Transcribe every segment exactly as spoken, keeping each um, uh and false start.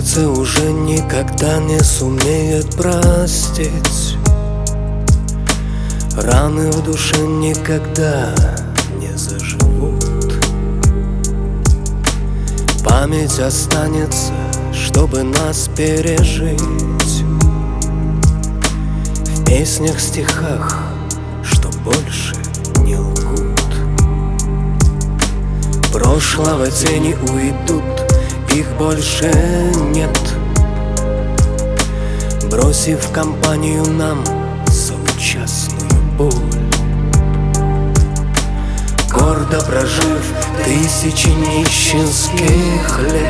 Сердце уже никогда не сумеет простить. Раны в душе никогда не заживут. Память останется, чтобы нас пережить. В песнях, стихах, что больше не лгут. Прошлого тени уйдут, их больше нет, бросив компанию нам соучастную боль. Гордо прожив тысячи нищенских лет,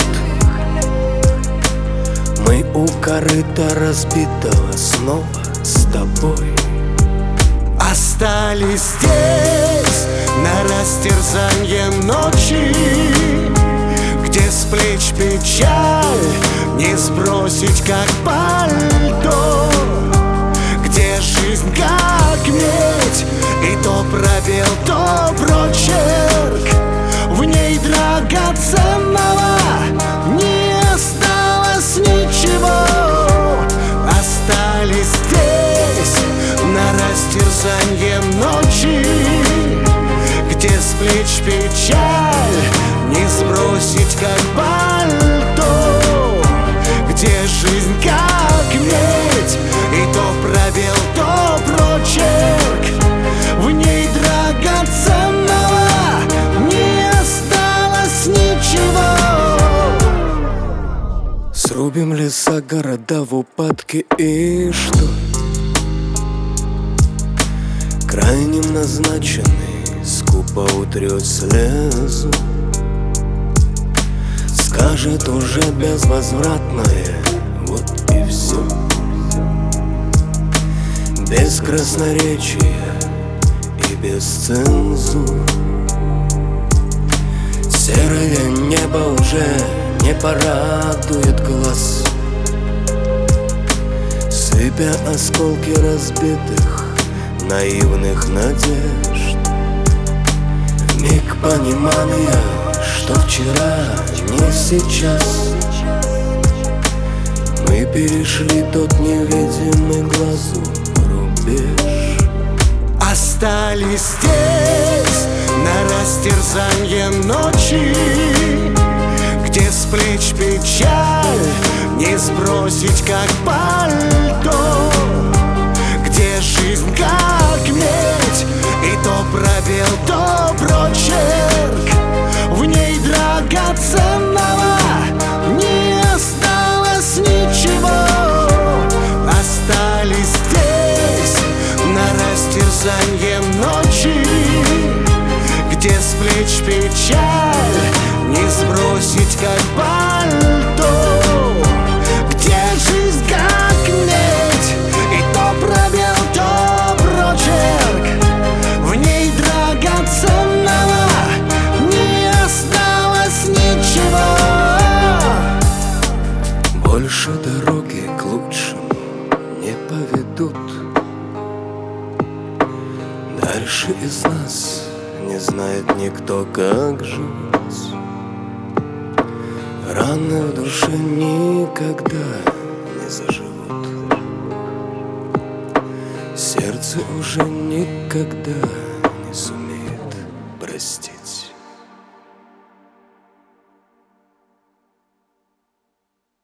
мы у корыта разбитого снова с тобой. Остались здесь на растерзанье ночи, где с плеч печаль не сбросить, как пальто, где жизнь как медь, и то пробел, то прочерк. В ней драгоценного не осталось ничего. Остались здесь на растерзанье ночи, где с плеч печаль не сбросить, как пальто, где жизнь как медь, и то пробел, то прочерк. В ней драгоценного не осталось ничего. Срубим леса, города в упадке, и что? Крайним назначенный скупо утрет слезу, скажет уже безвозвратное, вот и все. Без красноречия и без цензур. Серое небо уже не порадует глаз, сыпя осколки разбитых наивных надежд. Вмиг понимания, что вчера не сейчас, мы перешли тот невидимый глазу рубеж. Остались здесь на растерзанье ночи, где с плеч печаль не сбросить, как пальто, где жизнь как медь, и то пробел, то прочерк. В ней драгоценного не осталось ничего. Остались здесь на растерзанье ночи, где с плеч печаль не сбросить, как пальто, где жизнь как медь, и то пробел, то прочерк. В ней драгоценного не осталось ничего. Больше дороги к лучшему не поведут. Дальше из нас не знает никто, как жить. Раны в душе никогда не заживут. Сердце уже никогда не сумеет простить.